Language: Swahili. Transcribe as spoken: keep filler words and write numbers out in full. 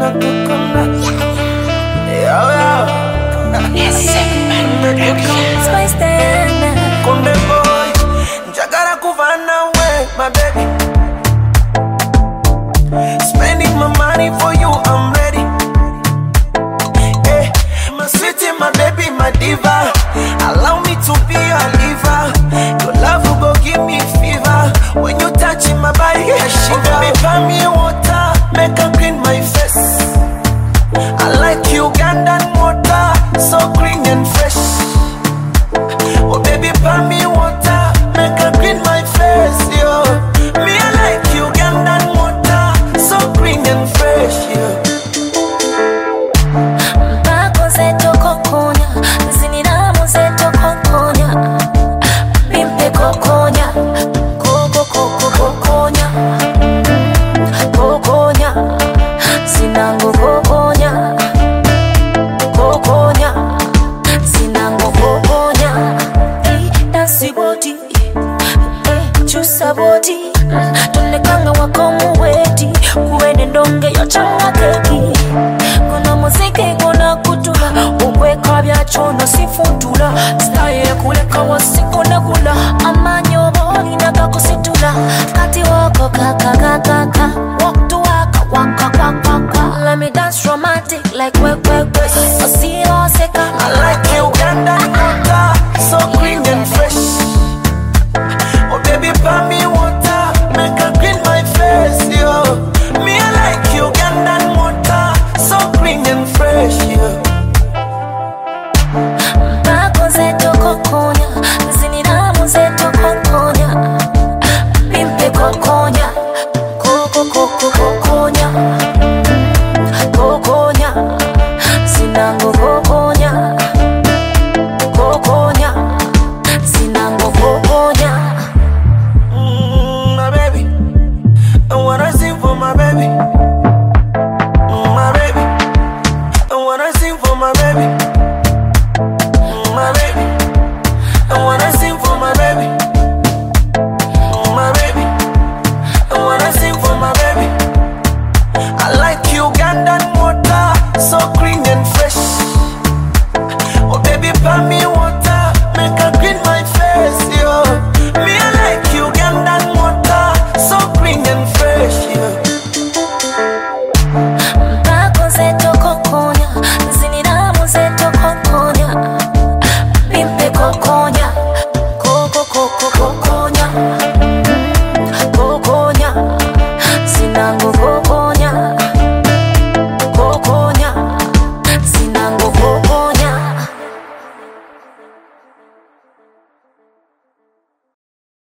na coconut. Yo, yo. Spice Diana. Konde boy, njagala kuva nawe, my baby. Spending my money for you, I'm ready. Hey, my sweetie, my baby, my diva. Allow me to be your liver. Your love will go give me fever. When you touch my body, I shiver. Baby, buy me water, make her clean my face. I like Ugandan water, so clean and fresh. Oh baby, buy me water, make her clean my face, yo. Me I like Ugandan water, so clean and fresh, yo. Mpako zeto kokonya, zinina muzeto kokonya. Bimpe kokonya, koko koko kokonya. Kokonya, sinango kokonya. Kokonya, sinango kokonya. Hey, dance body, hey, chusa body. Tonekanga wako muweti, kuwene ndonge yochanga keki. Kuna muziki kuna kutula, ukweka bya chono sifutula. Style kuleka wasikuna kula, amanyo boli naga kusitula. Kati wako kaka kaka kaka, walk to waka waka waka waka. Let me dance romantic like we we we. See you second. I like Ugandan water, so clean and fresh. Oh baby, buy me water, make her clean my face, yo. Me I like Ugandan water, so clean and fresh, yo. Mpako zeto kokonya, zinina muzeto kokonya. Bimpe kokonya, koko koko kokonya. Kokonya, sinango kokonya. Kokonya, sinango kokonya. Mm, my baby, I wanna sing for my baby. Mm, my baby, I wanna sing for my baby. Mm, my baby, I wanna sing for my baby. Mm, my baby, I wanna sing for my baby. I like Ugandan water, so clean and fresh. Oh baby, buy me water, make her clean my face, yo. Me I like Ugandan water, so clean and fresh, yo.